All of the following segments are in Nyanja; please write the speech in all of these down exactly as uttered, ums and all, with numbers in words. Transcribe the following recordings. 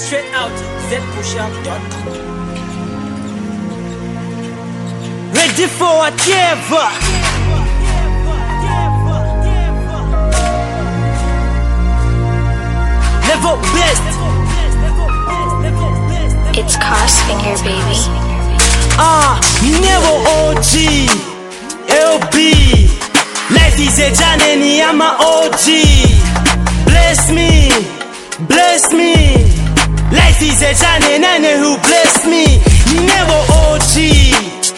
Straight out z pushup dot com. Ready for whatever. Level best. It's Cos Finger, baby. Ah, never O G, L B. Life is a journey, I'm a O G. Bless me, bless me. Life is a journey, none who bless me. Never O G,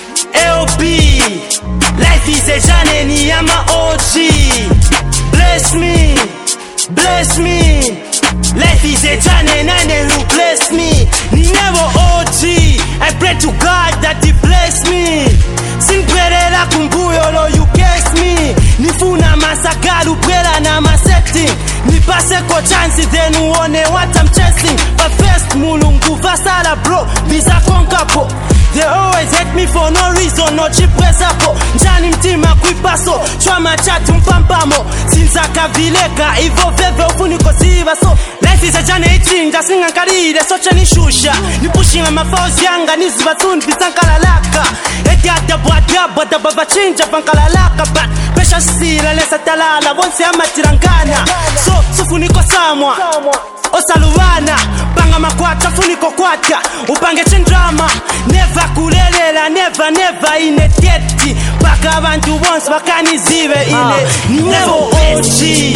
L B. Life is a journey, I'm a O G. Bless me, bless me. Life is a journey, none who bless me. Never O G. I pray to God that He bless me. Singwerela kumbuyo lo you guess me. Nifuna masagalu brela na masetting. Nipase ko chance then uone what I'm chasing. But first mulungu vasala bro. Visa konkapo. They always hate me for no reason, no cheap po. Njani mtima kuipaso, chwama chatu mpampamo. Sinza kavileka, ivo veve ufuniko siva so. Life is a journey ichinja, singa karide, socha nishusha. Nipushinga mafauzi yanga, nizibatun pisankalalaka. Eti atabwada, bada baba chinja pankalalaka. But pesha sila, lesa talala, wonse amatirangana. So, sufuniko samwa. Osaluwana, panga makwata, funiko kwata. Upange chindrama, never kulelela, never, never ineteti. Baka abantu once, baka nizive ine. Never O G,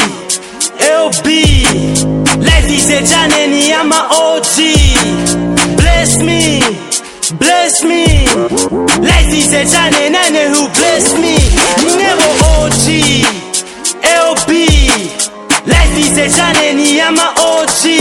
L B. Life is a journey, I'm a O G. Bless me, bless me. Life is a journey, none who bless me. Never O G, L B. Life is a journey, I'm a O G.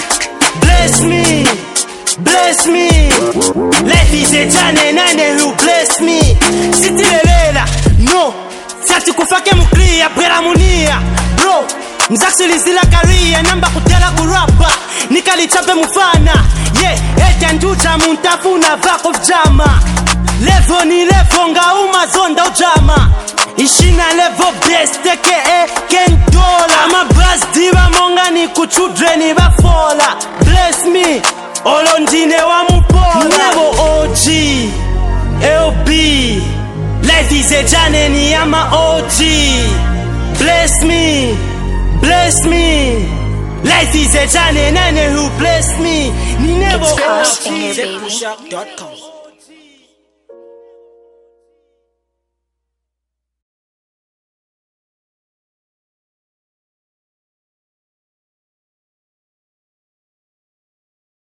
Bless me, bless me. Life is a journey, none who bless me. Sitilelela, no. Sati kufake muklia, brera munia. Bro, mzaksilizila career, namba kutela kurapa. Nikali chape mufana. Yeah, eti nducha muntafuna back of jama. Levo ni levo nga umazonda ujama. Ishina level best, aka Ken Dollar. I'm a brass diva monga ni kuchudre ni bafola. Bless me, olondine wa mupola. Never O G, L B. Life is a journey, I'm a O G. Bless me, bless me. Life is a journey, none who bless me. Never It's Cos O G. Finger, baby. z pushup dot com.